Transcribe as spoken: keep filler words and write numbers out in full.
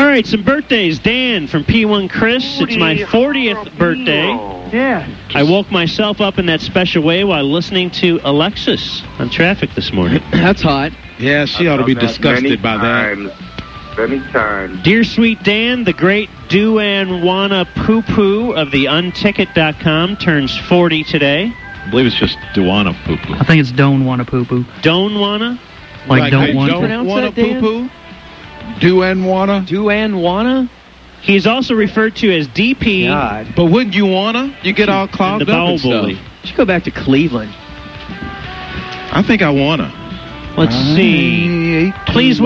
All right, some birthdays. Dan from P one Chris. It's my fortieth birthday. Yeah. I woke myself up in that special way while listening to Alexis on traffic this morning. That's hot. Yeah, she ought to be disgusted by that. Many times. Dear sweet Dan, the great Duanwana Poo Poo of the unticket dot com turns forty today. I believe it's just Duana Poo Poo. I think it's don't wanna poo poo. Don't wanna? Like, Like don't they want don't to. wanna poo-poo? Do and wanna? Duanwana? He is also referred to as D P. God. But wouldn't you wanna? You get all and clogged the up bowel and stuff. bully. You should go back to Cleveland. I think I wanna. Let's see. Please